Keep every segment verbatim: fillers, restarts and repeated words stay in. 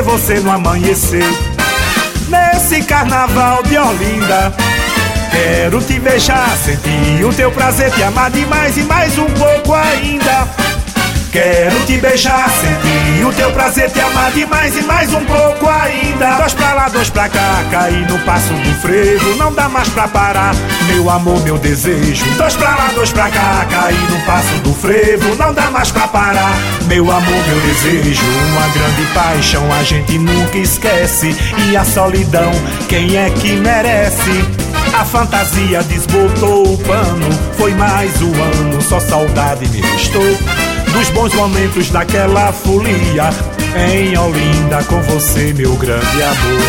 você no amanhecer. Nesse carnaval de Olinda, quero te beijar, sentir o teu prazer, te amar demais e mais um pouco ainda. Quero te beijar, sentir o teu prazer, te amar demais e mais um pouco ainda. Dois pra lá, dois pra cá, cair no passo do frevo, não dá mais pra parar, meu amor, meu desejo. Dois pra lá, dois pra cá, cair no passo do frevo, não dá mais pra parar, meu amor, meu desejo. Uma grande paixão a gente nunca esquece, e a solidão, quem é que merece? A fantasia desbotou o pano, foi mais um ano, só saudade me restou dos bons momentos daquela folia em Olinda com você, meu grande amor.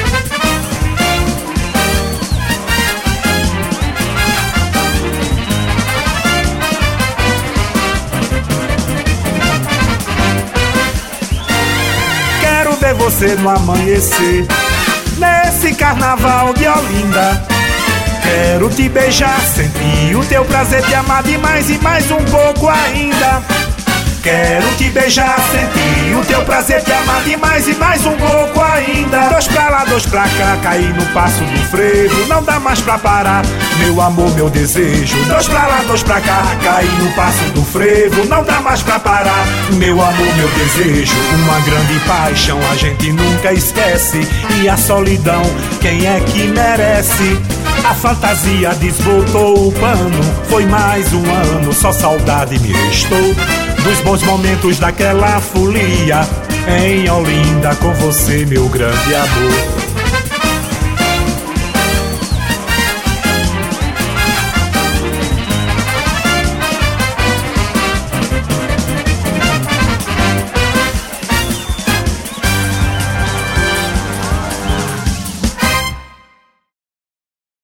Quero ver você no amanhecer, nesse carnaval de Olinda. Quero te beijar, sentir o teu prazer, te amar demais e mais um pouco ainda. Quero te beijar, sentir o teu prazer, te amar demais e mais um pouco ainda. Dois pra lá, dois pra cá, cair no passo do frevo, não dá mais pra parar, meu amor, meu desejo. Dois pra lá, dois pra cá, cair no passo do frevo, não dá mais pra parar, meu amor, meu desejo. Uma grande paixão a gente nunca esquece, e a solidão, quem é que merece? A fantasia desbotou o pano, foi mais um ano, só saudade me restou dos bons momentos daquela folia em Olinda com você, meu grande amor.